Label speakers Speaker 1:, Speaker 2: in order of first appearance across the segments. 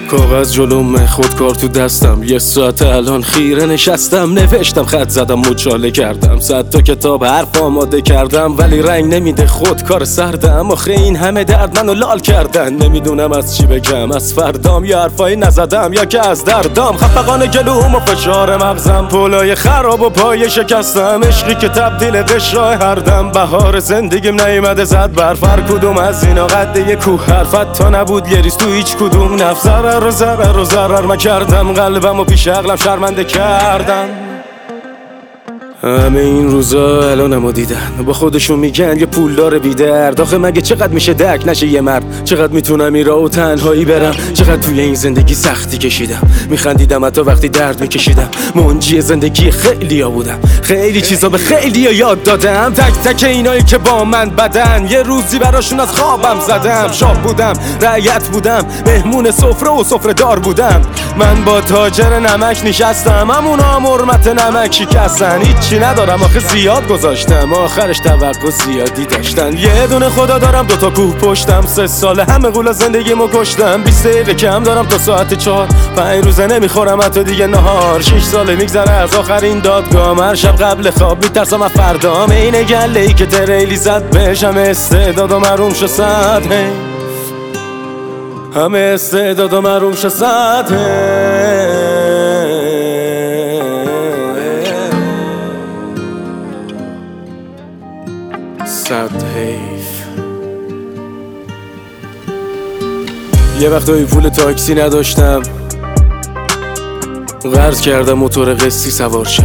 Speaker 1: کاغذ جلوم، خودکار تو دستم، یه ساعت الان خیره نشستم، نوشتم، خط زدم، مچاله کردم، 100 تا کتاب حرف آماده کردم، ولی رنگ نمیده خودکار سردم. آخه این همه درد منو لال کردن، نمیدونم از چی بگم، از فردام یا حرفایی نزدم یا که از دردام. خفقان گلوم و فشار مغزم، پولای خراب و پای شکستم، عشقی که تبدیل قشرای هردم. بهار زندگیم نیومده زد برف، هر کدوم از اینا قد یه کوه، حرفت تا نبود یه ریز تو هیچ کدوم. نفس ضرر من کردم، قلبم و پیش عقلم شرمنده کردم. همه این روزا الانمو دیدن، با خودشون میگن یه پولدار بی‌درد. آخه مگه چقدر میشه درک نشه یه مرد؟ چقدر میتونم این راهو تنهایی برم؟ چقدر توی این زندگی سختی کشیدم، میخندیدم حتی وقتی درد میکشیدم. منجی زندگی خیلیا بودم، خیلی چیزا به خیلیا یاد دادم. تک تک اینایی که با من بدن، یه روزی براشون از خوابم زدم. شاه بودم، رعیت بودم، مهمون سفره و سفره دار بودم. من با تاجر نمک نشستم، همونا هم حرمت نمک شکستن. چی ندارم آخه زیاد گذاشتم، آخرش توقع زیادی داشتن. یه دونه خدا دارم، 2 تا کوه پشتم، 3 ساله همه غول زندگیمو کشتم. 20 دقیقه کم دارم تا ساعت 4، 5 روزه نمیخورم حتی دیگه نهار. 6 ساله میگذره از آخرین دادگام، هر شب قبل خواب میترسم از فردام. اینه گله‌ای که تریلی زد بهش، همه استعداد و محروم شد صد، همه استعداد و محروم شد صد. صد حیف. یه وقتایی پول تاکسی نداشتم، قرض کردم موتور قسطی سوار شم.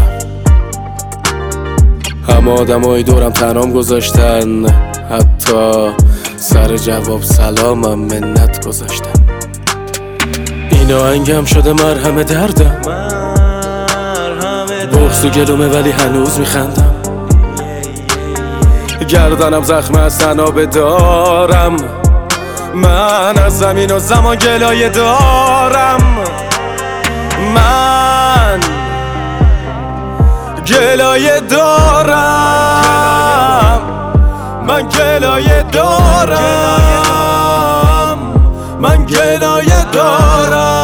Speaker 1: همه آدمای دورم تنام گذاشتن، حتی سر جواب سلامم منت گذاشتن. این آهنگم شده مرهم دردم، بغض و گلومه ولی هنوز میخندم. گردنم زخم از تنابه دارم، من از زمین و زمان گلایه دارم. من گلایه دارم، من گلایه دارم، من گلایه دارم.